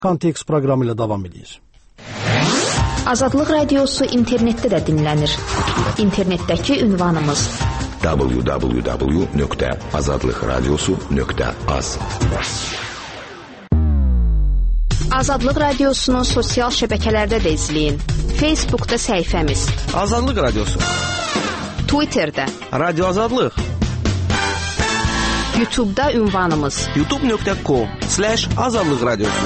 Kontekst proqramı ilə davam edir. Azadlıq Radiosu internetdə də dinlənir. İnternetdəki ünvanımız www.azadlıqradiosu.az. Azadlıq Radiosunun sosial şəbəkələrdə də izləyin. Facebookda səhifəmiz Azadlıq Radiosu, Twitterdə Radio Azadlıq, YouTube'da ünvanımız youtube.com/Azadlıq Radiosu.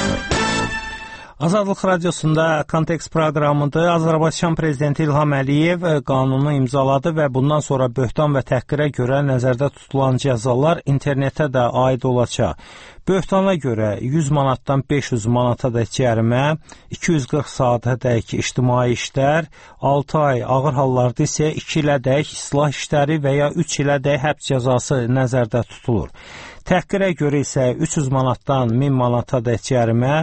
Azadlıq Radiosunda Kontekst proqramıdır. Azərbaycan Prezidenti İlham Əliyev qanunu imzaladı və bundan sonra böhtan və təhqirə görə nəzərdə tutulan cəzalar internetə də aid olacaq. Böhtana görə 100 manatdan 500 manatadək cərimə, 240 saatədək ictimai işlər, 6 ay, ağır hallarda isə 2 ilədək islah işləri və ya 3 ilədək həbs cəzası nəzərdə tutulur. Təhqirə görə isə 300 manatdan 1000 manatadək cərimə,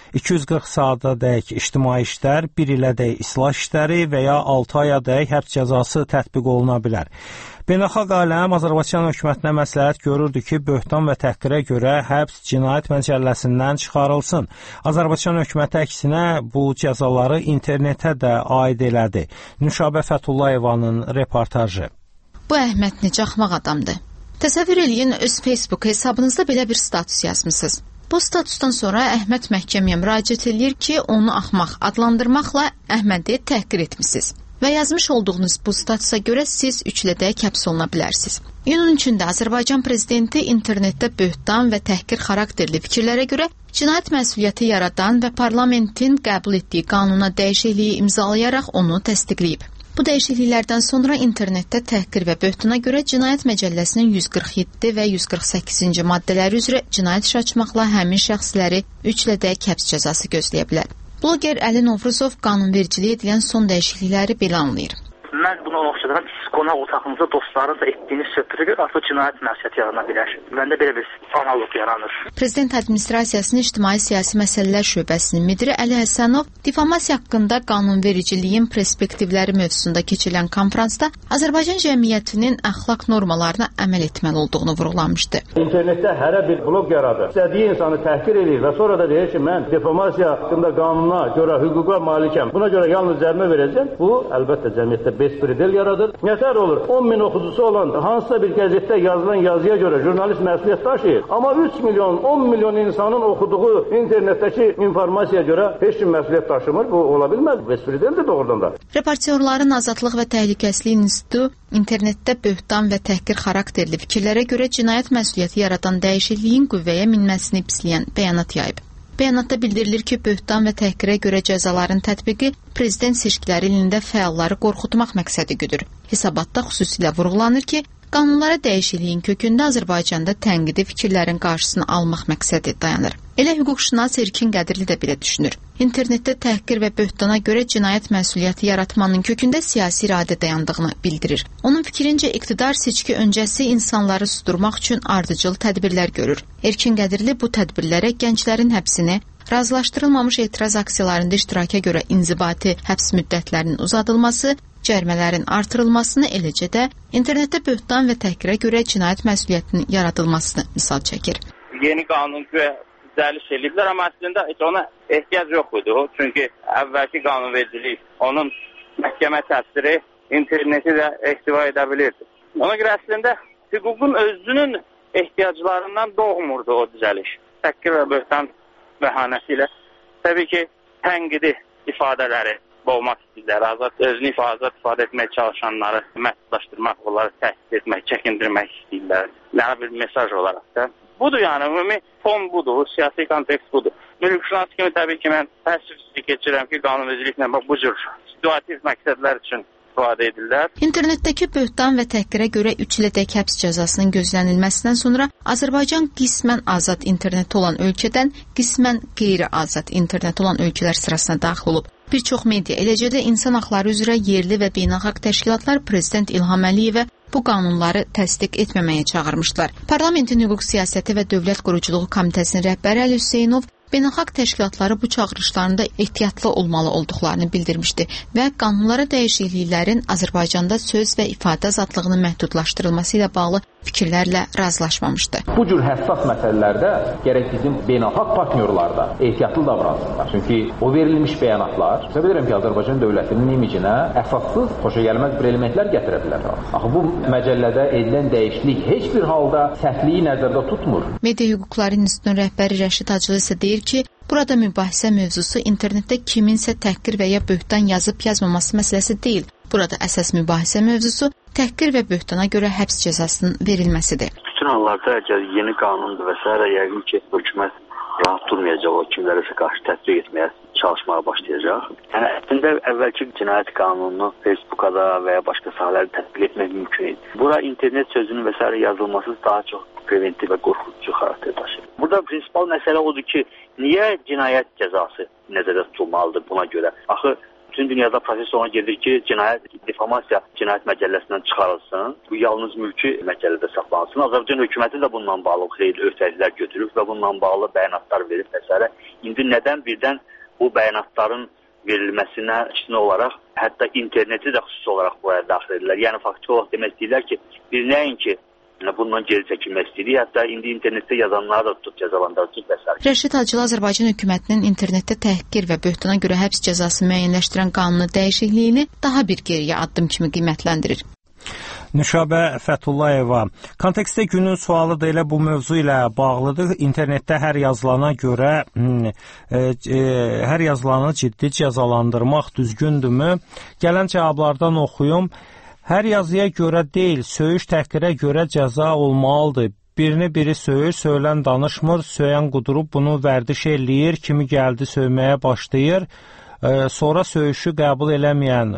240 saatədək ictimai işlər, 1 ilədək islah işləri və ya 6 ayadək həbs cəzası tətbiq oluna bilər. Beynəlxalq aləm Azərbaycan hökumətinə məsləhət görürdü ki, böhtan və təhqirə görə həbs cinayət məcəlləsindən çıxarılsın. Azərbaycan hökuməti əksinə bu cəzaları internetə də aid elədi. Nüşabə Fəthullayevanın reportajı. Bu Əhməd necə axmaq adamdır. Təsəvvür eləyin, öz Facebook hesabınızda belə bir status yazmısınız. Bu statusdan sonra Əhməd məhkəməyə müraciət edir ki, onu axmaq adlandırmaqla Əhmədi təhqir etmisiniz. Və yazmış olduğunuz bu statusa görə siz 3 ilədək həbs oluna bilərsiniz. İyunun 3-də Azərbaycan Prezidenti internetdə böhtan və təhqir xarakterli fikirlərə görə cinayət məsuliyyəti yaradan və parlamentin qəbul etdiyi qanuna dəyişikliyi imzalayaraq onu təsdiqləyib. Bu dəyişikliklərdən sonra internetdə təhqir və böhtana görə Cinayət Məcəlləsinin 147 və 148-ci maddələri üzrə cinayət iş açmaqla həmin şəxsləri 3 ilədək həbs cəzası gözləyə bilər. Bloger Əli Novruzov qanunvericiliyə edilən son dəyişiklikləri belə anlayır. Mən bunu oxşadıram, siz qonaq otağınızda dostlarınızla etdiyiniz söhbətə görə artıq cinayət məsuliyyəti yarana bilər. Məndə belə bir analoq yaranır. Prezident Administrasiyasının İctimai-Siyasi Məsələlər Şöbəsinin müdiri Əli Həsənov deformasiya haqqında qanunvericiliyin perspektivləri mövzusunda keçirilən konfransda Azərbaycan cəmiyyətinin əxlaq normalarına əməl etməli olduğunu vurğulamışdı. İnternetdə hərə bir blog yaradır. İstədiyi insanı təhqir edir və sonra da deyir ki, mən deformasiya haqqında qanuna görə, hüquqa malikəm. Buna görə yalnız cərimə verəcəm. Bu, əlbəttə cəmiyyətdə bespredel yaradır. Nətər olur? 10.000 oxucusu olan hansısa bir qəzetdə yazılan yazıya görə jurnalist məsuliyyət daşıyır. Amma 3 milyon, 10 milyon insanın oxuduğu internetdəki informasiyaya görə heç kim məsuliyyət daşımır. Bu ola bilməz. Bespredeldir doğrudan da. Reportyorların Azadlıq və Təhlükəsizlik İnstitutu internetdə böhtan və təhqir xarakterli fikirlərə görə cinayət məsuliyyəti yaradan dəyişikliyin qüvvəyə minməsini pisləyən bəyanat yayıb. Bəyanatda bildirilir ki, böhtan və təhqirə görə cəzaların tətbiqi prezident seçkiləri ilində fəalları qorxutmaq məqsədi güdür. Hesabatda xüsusilə vurğulanır ki, qanunlara dəyişikliyin kökündə Azərbaycanda tənqidi fikirlərin qarşısını almaq məqsədi dayanır. Elə hüquqşünas Erkin Qədirli də belə düşünür. İnternetdə təhqir və böhtana görə cinayət məsuliyyəti yaratmanın kökündə siyasi iradə dayandığını bildirir. Onun fikrincə iqtidar seçki öncəsi insanları susturmaq üçün ardıcıl tədbirlər görür. Erkin Qədirli bu tədbirlərə gənclərin həbsini, razılaşdırılmamış etiraz aksiyalarında iştiraka görə inzibati həbs müddətlərinin uzadılması, cərimələrin artırılmasını, eləcə də internetdə böhtan və təhqirə görə cinayət məsuliyyətinin yaradılmasını misal çəkir. Yeni qanun düzəliş ediblər, amma əslində heç ona ehtiyac yox idi. Çünki əvvəlki qanunvericilik, onun məhkəmə təfsiri interneti də ehtiva edə bilirdi. Ona görə əslində hüququn özünün ehtiyaclarından doğmurdu o düzəliş. Təhqir və böhtan bəhanəsi ilə təbii ki, tənqidi ifadələri boğmaq istəyirlər, özünü ifadə etmək çalışanları məhdudlaşdırmaq, onları təhdid etmək, çəkindirmək istəyirlər. Nə bir mesaj olaraq da. Budur yəni, ümumi fon budur, siyasi kontekst budur. Hüquqşünas kimi təbii ki, mən təəssüf keçirəm ki, qanunvericiliklə bu cür situativ məqsədlər üçün istifadə edirlər. İnternetdəki böhtan və təhqirə görə 3 ilədək həbs cəzasının gözlənilməsindən sonra Azərbaycan qismən azad internet olan ölkədən qismən qeyri-azad internet olan ölkələr sırasına daxil olub. Bir çox media, eləcə də insan haqları üzrə yerli və beynəlxalq təşkilatlar Prezident İlham Əliyevə bu qanunları təsdiq etməməyə çağırmışlar. Parlamentin Hüquq Siyasəti və Dövlət Quruculuğu Komitəsinin rəhbəri Əli Hüseynov beynəlxalq təşkilatları bu çağırışlarında ehtiyatlı olmalı olduqlarını bildirmişdi və qanunlara dəyişikliklərin Azərbaycanda söz və ifadə azadlığının məhdudlaşdırılması ilə bağlı fikirlərlə razılaşmamışdı. Bu cür həssas məsələlərdə gərək bizim beynəlxalq partnyorlar da ehtiyatlı davransınlar. Çünki o verilmiş bəyanatlar, bilirəm ki, Azərbaycan dövlətinin imicinə əsassız, xoşagəlməz bir elementlər gətirə bilər. Axı bu məcəllədə edilən dəyişiklik heç bir halda səhvliyi nəzərdə tutmur. Media Hüquqları İnstitutunun rəhbəri Rəşid Hacılı isə deyir ki, burada mübahisə mövzusu internetdə kiminsə təhqir və ya böhtan yazıb yazmaması məsələsi deyil. Burada əsas mübahisə mövzusu təhqir və böhtana görə həbs cəzasının verilməsidir. Bütün hallarda əgər yeni qanundur və s. yəqin ki, hökumət rahat durmayacaq, o kimlərəsə qarşı tətbiq etməyə çalışmağa başlayacaq. Yəni, əslində əvvəlki cinayət qanununu Facebookada və ya başqa sahələrdə tətbiq etmək mümkün idi. Bura internet sözünün və s. yazılması daha çox preventiv və qorxutucu xarakter daşıyır. Burada prinsipal məsələ odur ki, niyə cinayət cəzası nəzərdə tutulmalıdır buna görə? Axı, bütün dünyada proses ona gedir ki, difamasiya cinayət məcəlləsindən çıxarılsın. Bu yalnız mülki məcəllədə saxlansın. Azərbaycan hökuməti də bununla bağlı xeyli öhdəliklər götürüb və bununla bağlı bəyanatlar verib və s. İndi nədən birdən bu bəyanatların verilməsinə üstün olaraq, hətta interneti də xüsusi olaraq buraya daxil edirlər. Yəni, faktiki olaraq demək istəyirlər ki, biz nəinki bundan geri çəkilmək istəyirik. Hətta indi internetdə yazanları da tutub cəzalandırıcı və s. Rəşid Hacılı Azərbaycan hökumətinin internetdə təhqir və böhtana görə həbs cəzası müəyyənləşdirən qanunu dəyişikliyini daha bir geriyə addım kimi qiymətləndirir. Nüşabə Fətullayeva. Kontekstdə günün sualı da elə bu mövzu ilə bağlıdır. İnternetdə hər yazılana görə hər yazılanı ciddi cəzalandırmaq düzgündürmü? Gələn cavablardan oxuyum. Hər yazıya görə deyil, söyüş təhqirə görə cəza olmalıdır. Birini biri söyür, söylən danışmır, söyən qudurub bunu vərdiş eləyir, kimi gəldi söyməyə başlayır. Sonra söyüşü qəbul eləməyən,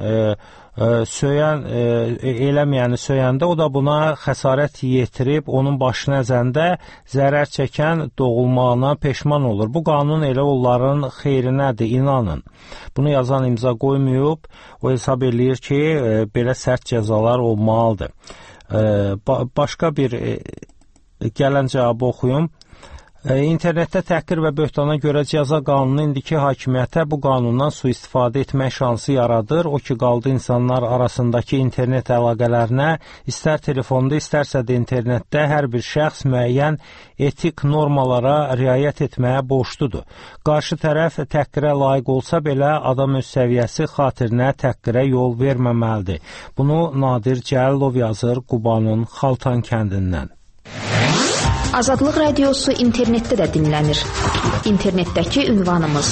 eləməyəni söyəndə o da buna xəsarət yetirib, onun başını əzəndə zərər çəkən doğulmağına peşman olur. Bu qanun elə onların xeyrinədir, inanın. Bunu yazan imza qoymayıb, o hesab eləyir ki, belə sərt cəzalar olmalıdır. Başqa bir gələn cavabı oxuyum. İnternetdə təhqir və böhtana görə cəza qanunu indiki hakimiyyətə bu qanundan sui-istifadə etmək şansı yaradır. O ki, qaldı insanlar arasındakı internet əlaqələrinə, istər telefonda, istərsə də internetdə hər bir şəxs müəyyən etik normalara riayət etməyə borcludur. Qarşı tərəf təhqirə layiq olsa belə adam öz səviyyəsi xatirinə təhqirə yol verməməlidir. Bunu Nadir Cəlilov yazır Qubanın Xaltan kəndindən. Azadlıq Radiosu internetdə də dinlənir. İnternetdəki ünvanımız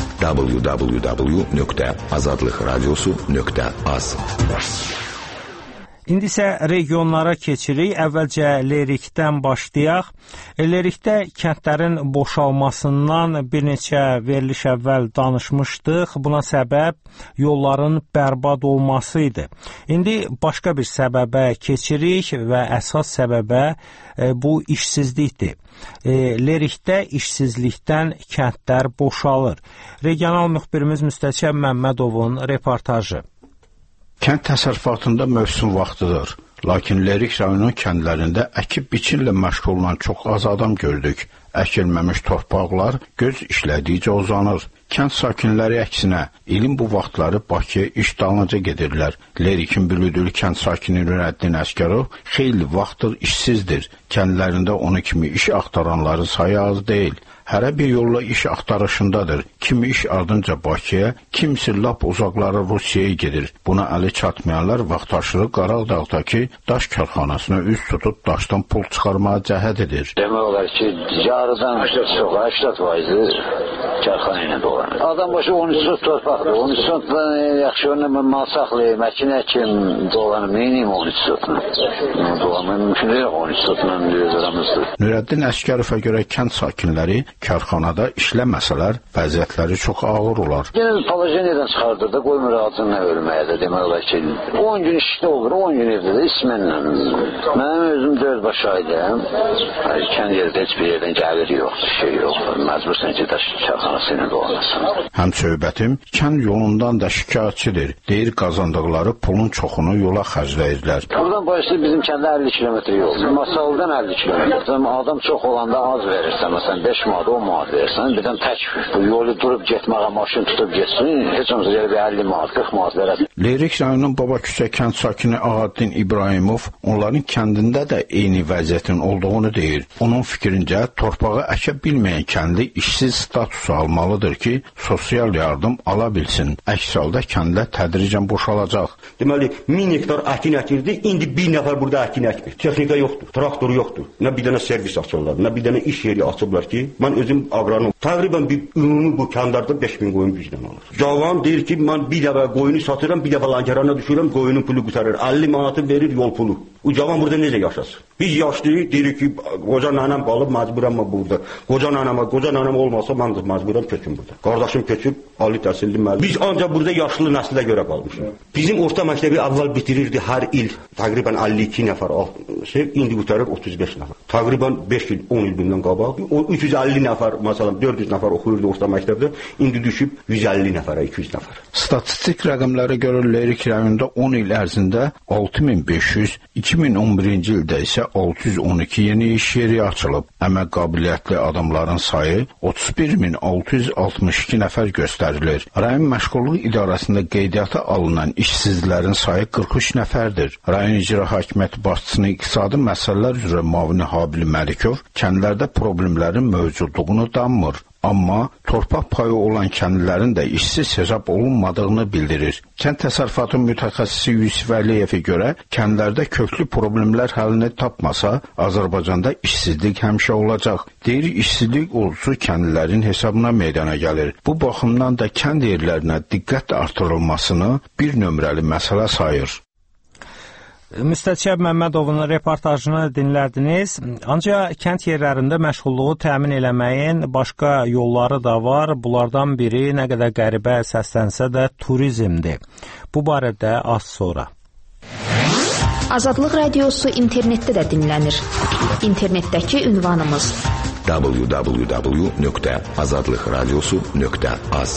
www.azadlıqradiosu.az. İndi isə regionlara keçirik. Əvvəlcə Lerikdən başlayaq. Lerikdə kəndlərin boşalmasından bir neçə veriliş əvvəl danışmışdıq. Buna səbəb yolların bərbad olması idi. İndi başqa bir səbəbə keçirik və əsas səbəbə bu işsizlikdir. Lerikdə işsizlikdən kəndlər boşalır. Regional müxbirimiz Müstəçəb Məmmədovun reportajı. Kənd təsərrüfatında mövsüm vaxtıdır. Lakin Lerik rayonunun kəndlərində əkib-biçinlə məşğul olan çox az adam gördük. Əkilməmiş torpaqlar göz işlədikcə uzanır. Kənd sakinləri əksinə, ilin bu vaxtları Bakıya iş dalınca gedirlər. Lerikin Bülüdül kənd sakini Nurəddin Əsgərov xeyli vaxtdır işsizdir. Kəndlərində onu kimi iş axtaranların sayı az deyil. Hərə bir yolla iş axtarışındadır. Kimi iş ardınca Bakıya, kimisi lap uzaqlara Rusiyaya gedir. Buna əli çatmayanlar vaxtaşırı Qarağdağdakı daş karxanasına üz tutub daşdan pul çıxarmağa cəhət edir. Demək olar ki, yarıdan çox 80% karxana ilə dolanır. Adam başı 13 sot torpaqdır. 13 sotla yaxşı onunla mal saxlayır, məkini əkim dolanır. Neyiniyim 13 sotla? Dolanmaq mümkün deyil 13 sotla bir aramızdır. Nurəddin Əsgərovə görə kənd sakinləri karxanada işləməsələr vəziyyətləri çox ağır olar. Genel palajeniyadan çıxardır da qoymur ağzına ölməyə də demək olar ki 10 gün işdə olur, 10 gün evdə də ismənlə. Mənim özüm 4 başaydəm. Kənd yerdə heç bir yerdən gəlir yoxdur, şey yoxdur. Məcbursan ki, daş karxana arası ilə dolanırsan. Həm söhbətim kənd yolundan da şikayətçidir. Deyir qazandıqları pulun çoxunu yola xərcləyirlər. Buradan başlayıb bizim kəndə 50 kilometr yol. Masaldan 50 kilometr. Adam çox olanda az verirsən. Məsələn 5 manat, 10 manat verirsən. Birdən tək bu yolu durub getməyə maşın tutub getsin. Heç olmasa gələ bir 50 manat, 40 manat verəsən. Lerik rayonunun Babaküçə kənd sakini Ağaddin İbrahimov onların kəndində də eyni vəziyyətin olduğunu deyir. Onun fikrincə torpağı əkə bilməyən kəndi işsiz statusu almalıdır ki, sosial yardım ala bilsin. Əks halda kəndlər tədricən boşalacaq. Deməli 1000 hektar əkin əkirdi, indi bir nəfər burada əkin əkmir. Texnika yoxdur, traktor yoxdur. Nə bir dənə servis açırlar, nə bir dənə iş yeri açıblar ki, mən özüm aqronom. Təqribən bir ümumi bu kəndarda 5000 qoyun güclə alır. Cavan deyir ki, mən bir dəfə qoyunu satıram, bir dəfə Lənkərana düşürəm, qoyunun pulu qurtarır. 50 manatı verir yol pulu. O cavan burada necə yaşasın? Biz yaşlıyıq, deyirik ki, qoca nənəm qalıb məcburam burada. Qoca nənəm olmasa mən də məcburam köçüm burada. Qardaşım köçüb, ali təhsilli müəllim. Biz ancaq burada yaşlı nəslə görə qalmışıq. Bizim orta məktəbi əvvəl bitirirdi hər il təqribən 52 nəfər, indi qurtarır 35 nəfər. Təqribən 5 il, 10 il bundan qabaq. O 350 nəfər, məsələn 400 nəfər oxuyurdu orta məktəbdə, indi düşüb 150 nəfərə, 200 nəfər. Statistik rəqəmlərə görə Lerik rayonunda 10 il ərzində 6500, 2011-ci ildə isə 612 yeni iş yeri açılıb. Əmək qabiliyyətli adamların sayı 31662 nəfər göstərilir. Rayon Məşğulluq İdarəsində qeydiyyata alınan işsizlərin sayı 43 nəfərdir. Rayon İcra Hakimiyyəti başçısının iqtisadi məsələlər üzrə müavini Habil Məlikov kəndlərdə problemlərin mövcudluğunu danmır. Amma torpaq payı olan kəndlərin də işsiz hesab olunmadığını bildirir. Kənd təsərrüfatı mütəxəssisi Yusif Əliyevə görə kəndlərdə köklü problemlər həllini tapmasa, Azərbaycanda işsizlik həmişə olacaq. Deyir, işsizlik olgusu kəndlilərin hesabına meydana gəlir. Bu baxımdan da kənd yerlərinə diqqət artırılmasını bir nömrəli məsələ sayır. Müstəçəb Məmmədovun reportajını dinlədiniz. Ancaq kənd yerlərində məşğulluğu təmin eləməyin başqa yolları da var. Bunlardan biri nə qədər qəribə səslənsə də turizmdir. Bu barədə az sonra. Azadlıq Radiosu internetdə də dinlənir. İnternetdəki ünvanımız www.azadlıqradiosu.az.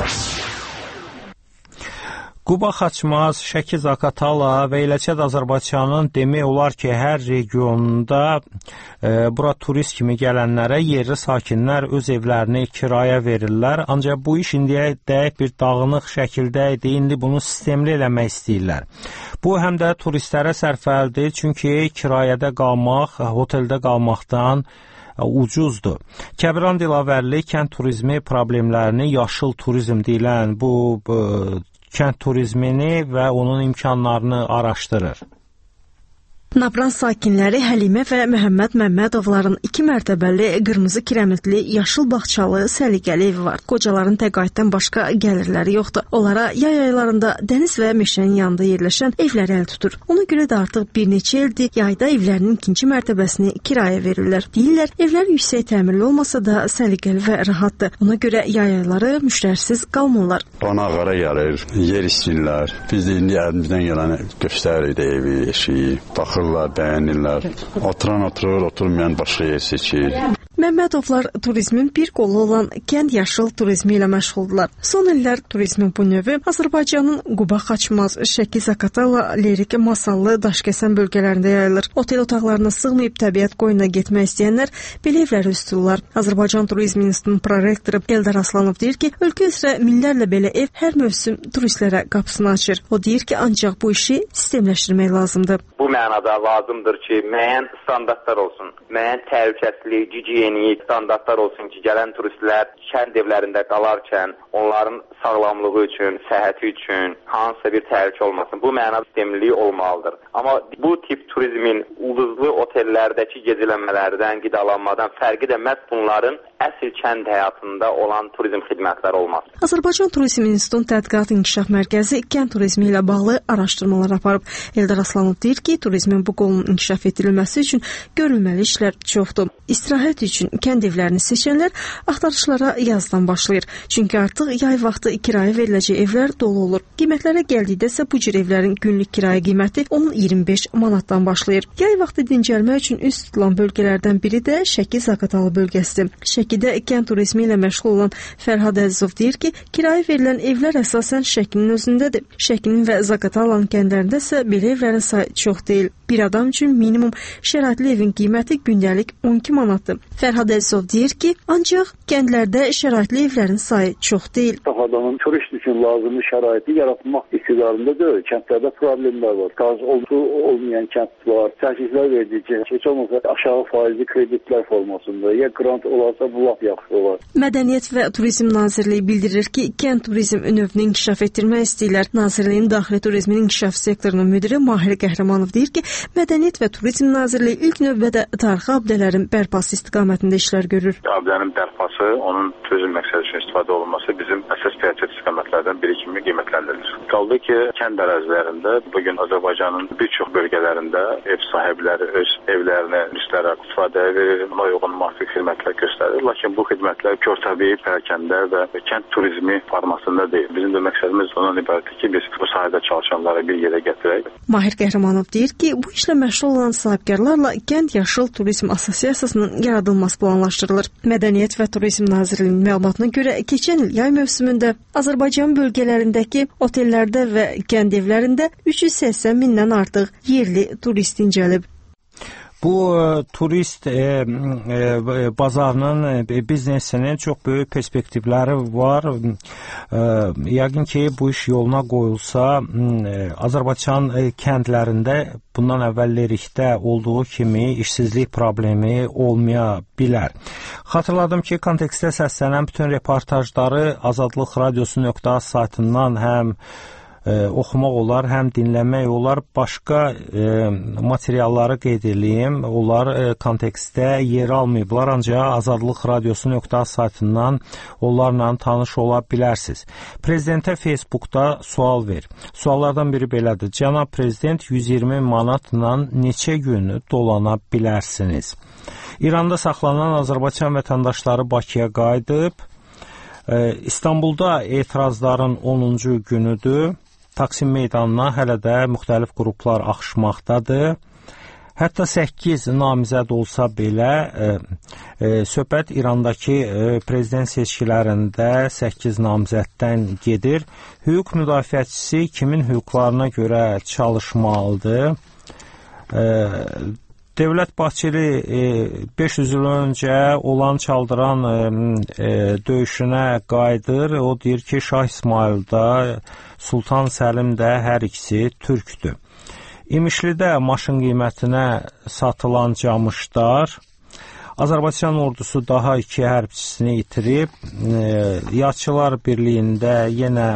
Quba Xaçmaz, Şəki Zaqatala və eləcə də Azərbaycanın demək olar ki, hər regionunda bura turist kimi gələnlərə yerli sakinlər öz evlərini kirayə verirlər. Ancaq bu iş indiyədək bir dağınıq şəkildə idi, indi bunu sistemli eləmək istəyirlər. Bu həm də turistlərə sərfəlidir, çünki kirayədə qalmaq, hoteldə qalmaqdan ucuzdur. Kəbran Dilavərli kənd turizmi problemlərini yaşıl turizm deyilən bu kənd turizmini və onun imkanlarını araşdırır. Nabran sakinləri Həlimə və Məhəmməd Məmmədovların 2 mərtəbəli, qırmızı kirəmitli, yaşıl bağçalı, səliqəli evi var. Qocaların təqaüddən başqa gəlirləri yoxdur. Onlara yay aylarında dəniz və meşənin yanında yerləşən evləri əl tutur. Ona görə də artıq bir neçə ildir yayda evlərinin 2-ci mərtəbəsini kirayə verirlər. Deyirlər, evlər yüksək təmirli olmasa da səliqəli və rahatdır. Ona görə yay ayları müştərisiz qalmırlar. Qonaqlara gəlir, yer istəyirlər. Biz də indi əlimizdən gələni göstəririk də evi, eşiyi, baxır. Bəyənirlər. Oturur, oturmayan başqa yer seçir. Məmmədovlar turizmin bir qolu olan kənd yaşıl turizmi ilə məşğuldurlar. Son illər turizmin bu növü Azərbaycanın Quba Xaçmaz, Şəki Zaqatala, Lerik, Masallı, Daşkəsən bölgələrində yayılır. Otel otaqlarına sığmayıb təbiət qoyununa getmək istəyənlər belə evləri üz tuturlar. Azərbaycan Turizm İnstitutunun prorektoru Eldar Aslanov deyir ki, ölkə üzrə minlərlə belə ev hər mövsüm turistlərə qapısını açır. O deyir ki, ancaq bu işi sistemləşdirmək lazımdır. Bu mənada lazımdır ki, müəyyən standartlar olsun, müəyyən təhlükəsizlik, gigiyenik standartlar olsun ki, gələn turistlər kənd evlərində qalarkən onların sağlamlığı üçün, səhhəti üçün hansısa bir təhlükə olmasın. Bu mənada sistemli olmalıdır. Amma bu tip turizmin ulduzlu otellərdəki gecələnmələrdən, qidalanmadan fərqi də məhz bunların əsl kənd həyatında olan turizm xidmətləri olmaz. Azərbaycan Turizm İnstitutunun Tədqiqat İnkişaf Mərkəzi kənd turizmi ilə bağlı araşdırmalar aparıb. Eldar Aslanov deyir ki, turizmin bu qolunun inkişaf edilməsi üçün görülməli işlər çoxdur. İstirahət üçün kənd evlərini seçənlər axtarışlara yazdan başlayır. Çünki artıq yay vaxtı kirayə veriləcək evlər dolu olur. Qiymətlərə gəldikdə isə bu cür evlərin günlük kirayə qiyməti 10-25 manatdan başlayır. Yay vaxtı dincəlmək üçün üst tutulan bölgələrdən biri də Şəki Zaqatala bölgəsidir. Şəki Şəkidə kənd turizmi ilə məşğul olan Fərhad Əzizov deyir ki, kirayə verilən evlər əsasən Şəkinin özündədir. Şəkinin və Zaqatalan kəndlərində isə belə evlərin sayı çox deyil. Bir adam üçün minimum şəraitli evin qiyməti gündəlik 12 manatdır. Fərhad Əzizov deyir ki, ancaq kəndlərdə şəraitli evlərin sayı çox deyil. Adamın turist üçün lazımlı şəraiti yaratmaq iqtidarında deyil. Kəndlərdə problemlər var. Qaz olmayan kənd var. Təkliflər verdikcə heç olmasa aşağı faizli kreditlər formasında ya grant olarsa bu lap yaxşı olar. Mədəniyyət və Turizm Nazirliyi bildirir ki, kənd turizm növünü inkişaf etdirmək istəyirlər. Nazirliyin daxili turizmin inkişaf sektorunun müdiri Mahir Qəhrəmanov deyir ki, Mədəniyyət və Turizm Nazirliyi ilk növbədə tarixi abidələrin bərpası istiqamətində işlər görür. Abidələrin bərpası, onun turizm məqsədi üçün istifadə olunması bizim əsas prioritet istiqamətlərdən biri kimi qiymətləndirilir. Qaldı ki, kənd ərazilərində bugün Azərbaycanın bir çox bölgələrində ev sahibləri öz evlərini turistlərə istifadə verir, buna uyğun müvafiq xidmətlər göstərir. Lakin bu xidmətlər körtəbii, pərakəndə və kənd turizmi formasında deyil. Bizim də məqsədimiz ondan ibarətdir ki, biz bu sahədə çalışanları bir yerə gətirək. Mahir Qəhrəmanov deyir ki, bu işlə məşğul olan sahibkarlarla Kənd Yaşıl Turizm Assosiasiyasının yaradılması planlaşdırılır. Mədəniyyət və Turizm Nazirliyinin məlumatına görə keçən il yay mövsümündə Azərbaycan bölgələrindəki otellərdə və kənd evlərində 380 mindən artıq yerli turist incəlib. Bu turist bazarının biznesinin çox böyük perspektivləri var. Yəqin ki, bu iş yoluna qoyulsa, Azərbaycan kəndlərində bundan əvvəl lerikdə olduğu kimi işsizlik problemi olmaya bilər. Xatırladım ki, kontekstdə səslənən bütün reportajları Azadlıq Radiosu.az saytından həm oxumaq olar, həm dinləmək olar. Başqa materialları qeyd edeyim. Onlar kontekstdə yer almayıblar, ancaq Azadlıq Radiosu.az saytından onlarla tanış ola bilərsiniz. Prezidentə Facebookda sual ver. Suallardan biri belədir. Cənab Prezident, 120 manatla neçə gün dolana bilərsiniz? İranda saxlanan Azərbaycan vətəndaşları Bakıya qayıdıb. İstanbulda etirazların 10-cu günüdür. Taksim meydanına hələ də müxtəlif qruplar axışmaqdadır. Hətta 8 namizəd olsa belə, söhbət İrandakı prezident seçkilərində 8 namizəddən gedir. Hüquq müdafiəçisi kimin hüquqlarına görə çalışmalıdır? Dövlət Bahçeli 500 il öncə olan çaldıran döyüşünə qayıdır. O deyir ki, Şah İsmail da, Sultan Səlim də hər ikisi türkdür. İmişlidə maşın qiymətinə satılan camışlar. Azərbaycan ordusu daha 2 hərbçisini itirib. Yadçılar Birliyində yenə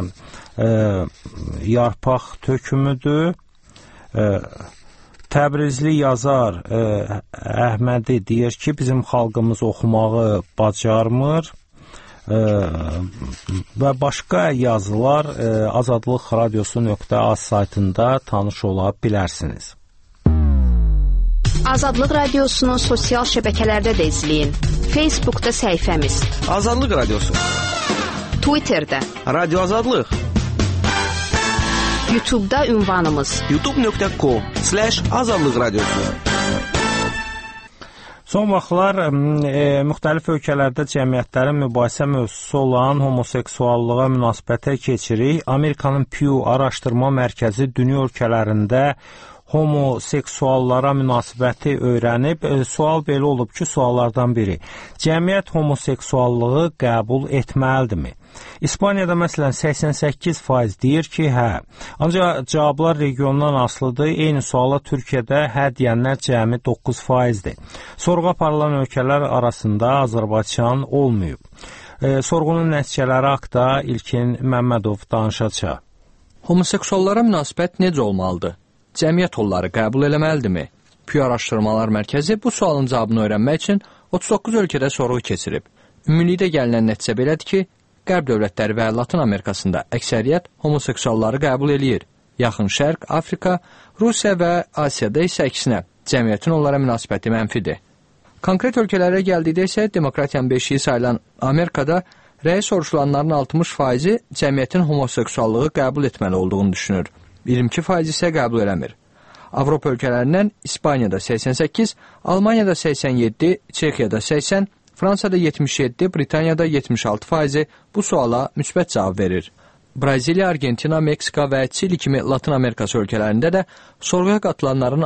yarpaq tökümüdür. Təbrizli yazar Əhmədi deyir ki, bizim xalqımız oxumağı bacarmır və başqa yazılar Azadlıq Radiosu.az saytında tanış ola bilərsiniz. Azadlıq Radiosunu sosial şəbəkələrdə də izləyin. Facebookda səhifəmiz Azadlıq Radiosu, Twitterdə Radio Azadlıq, YouTube'da ünvanımız youtube.com/Azadlıq Radiosu. Son vaxtlar müxtəlif ölkələrdə cəmiyyətlərin mübahisə mövzusu olan homoseksuallığa münasibətə keçirik. Amerikanın Pew Araşdırma Mərkəzi dünya ölkələrində homoseksuallara münasibəti öyrənib. Sual belə olub ki, suallardan biri: cəmiyyət homoseksuallığı qəbul etməlidirmi? İspaniyada məsələn 88% deyir ki, hə. Ancaq cavablar regiondan asılıdır. Eyni suala Türkiyədə hə deyənlər cəmi 9%-dir. Sorğu aparılan ölkələr arasında Azərbaycan olmayıb. Sorğunun nəticələri haqqında İlkin Məmmədov danışacaq. Homoseksuallara münasibət necə olmalıdır? Cəmiyyət onları qəbul eləməlidirmi? Pew Araşdırmalar Mərkəzi bu sualın cavabını öyrənmək üçün 39 ölkədə sorğu keçirib. Ümumilikdə gələn nəticə belədir ki, Qərb dövlətləri və Latin Amerikasında əksəriyyət homoseksualları qəbul eləyir. Yaxın Şərq, Afrika, Rusiya və Asiyada isə əksinə, cəmiyyətin onlara münasibəti mənfidir. Konkret ölkələrə gəldikdə isə demokratiyanın beşiyi sayılan Amerikada rəy soruşulanların 60%-i cəmiyyətin homoseksuallığı qəbul etməli olduğunu düşünür. 22% isə qəbul eləmir. Avropa ölkələrindən İspaniyada 88, Almaniyada 87, Çexiyada 80, Fransada 77, Britaniyada 76% bu suala müsbət cavab verir. Braziliya, Argentina, Meksika və Çili kimi Latin Amerikası ölkələrində də sorğuya qatılanların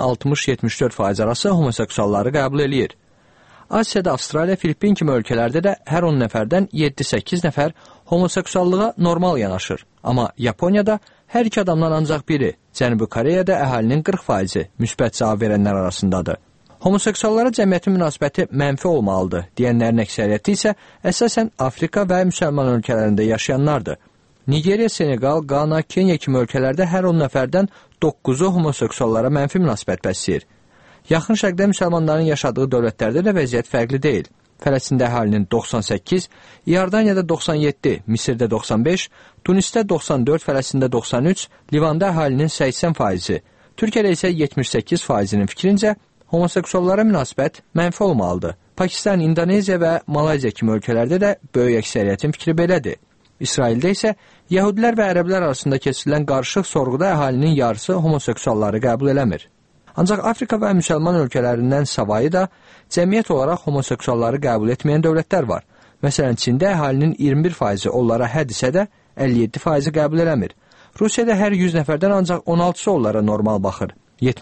60-74% arası homoseksualları qəbul eləyir. Asiyada Avstraliya, Filippin kimi ölkələrdə də hər 10 nəfərdən 7-8 nəfər homoseksuallığa normal yanaşır. Amma Yaponiyada hər iki adamdan ancaq biri, Cənubi Koreyada əhalinin 40% müsbət cavab verənlər arasındadır. Homoseksuallara cəmiyyətin münasibəti mənfi olmalıdır, deyənlərin əksəriyyəti isə əsasən Afrika və müsəlman ölkələrində yaşayanlardır. Nigeriya, Senegal, Qana, Kenya kimi ölkələrdə hər 10 nəfərdən 9-u homoseksuallara mənfi münasibət bəsləyir. Yaxın Şərqdə müsəlmanların yaşadığı dövlətlərdə də vəziyyət fərqli deyil. Fələstində əhalinin 98, İordaniyada 97, Misirdə 95, Tunisdə 94, Fələstində 93, Livanda əhalinin 80%, Türkiyədə isə 78%-nin fikrincə homoseksuallara münasibət mənfi olmalıdır. Pakistan, İndoneziya və Malayziya kimi ölkələrdə də böyük əksəriyyətin fikri belədir. İsraildə isə Yəhudilər və Ərəblər arasında keçirilən qarışıq sorğuda əhalinin yarısı homoseksualları qəbul eləmir. Ancaq Afrika və müsəlman ölkələrindən savayı da cəmiyyət olaraq homoseksualları qəbul etməyən dövlətlər var. Məsələn, Çində əhalinin 21% onlara hədisə də 57% qəbul eləmir. Rusiyada hər 100 nəfərdən ancaq 16-sı onlara normal baxır.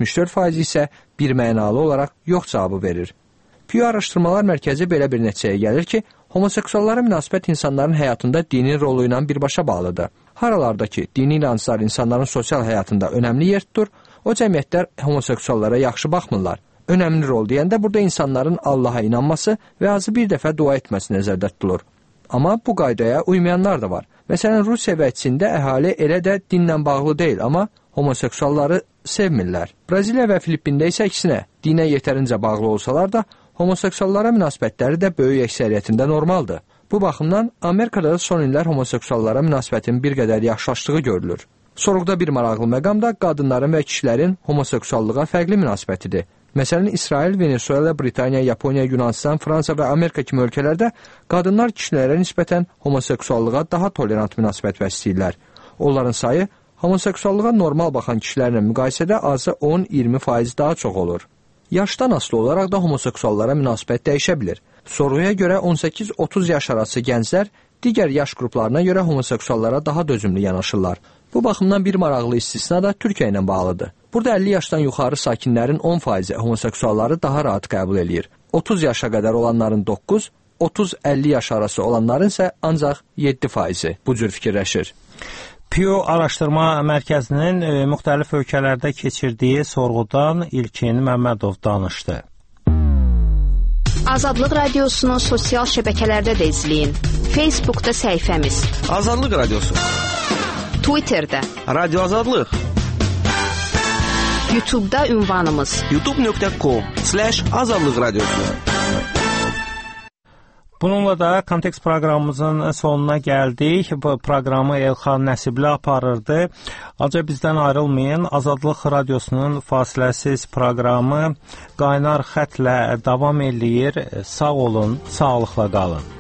74% isə birmənalı olaraq yox cavabı verir. Pew Araşdırmalar Mərkəzi belə bir nəticəyə gəlir ki, homoseksuallara münasibət insanların həyatında dinin rolu ilə birbaşa bağlıdır. Haralarda ki, dini inanclar insanların sosial həyatında önəmli yer tutur, o cəmiyyətlər homoseksuallara yaxşı baxmırlar. Önəmli rol deyəndə burada insanların Allaha inanması və azı bir dəfə dua etməsi nəzərdə tutulur. Amma bu qaydaya uymayanlar da var. Məsələn, Rusiya və Çində əhali elə də dinlə bağlı deyil, amma homoseksualları sevmirlər. Braziliya və Filippində isə əksinə, dinə yetərincə bağlı olsalar da, homoseksuallara münasibətləri də böyük əksəriyyətində normaldır. Bu baxımdan Amerikada son illər homoseksuallara münasibətin bir qədər yaxşılaşdığı görülür. Sorğuda bir maraqlı məqam da qadınların və kişilərin homoseksuallığa fərqli münasibətidir. Məsələn, İsrail, Venezuela, Britaniya, Yaponiya, Yunanistan, Fransa və Amerika kimi ölkələrdə qadınlar kişilərə nisbətən homoseksuallığa daha tolerant münasibət bəsləyirlər. Onların sayı homoseksuallığa normal baxan kişilərlə müqayisədə azı 10-20% daha çox olur. Yaşdan asılı olaraq da homoseksuallara münasibət dəyişə bilir. Sorğuya görə 18-30 yaş arası gənclər digər yaş qruplarına görə homoseksuallara daha dözümlü yanaşırlar. Bu baxımdan bir maraqlı istisna da Türkiyə ilə bağlıdır. Burada 50 yaşdan yuxarı sakinlərin 10% homoseksualları daha rahat qəbul eləyir. 30 yaşa qədər olanların 9, 30-50 yaş arası olanların isə ancaq 7% bu cür fikirləşir. Pew Araşdırma Mərkəzinin müxtəlif ölkələrdə keçirdiyi sorğudan İlkin Məmmədov danışdı. Azadlıq Radiosunu sosial şəbəkələrdə də izləyin. Facebookda səhifəmiz Azadlıq Radiosu, Twitterdə Radio Azadlıq, YouTube'da ünvanımız youtube.com/azadlıq radiosu. Bununla da Kontekst proqramımızın sonuna gəldik. Bu proqramı Elxan Nəsibli aparırdı. Acaba bizdən ayrılmayın. Azadlıq Radiosunun fasiləsiz proqramı qaynar xətlə davam eləyir. Sağ olun, sağlıqla qalın.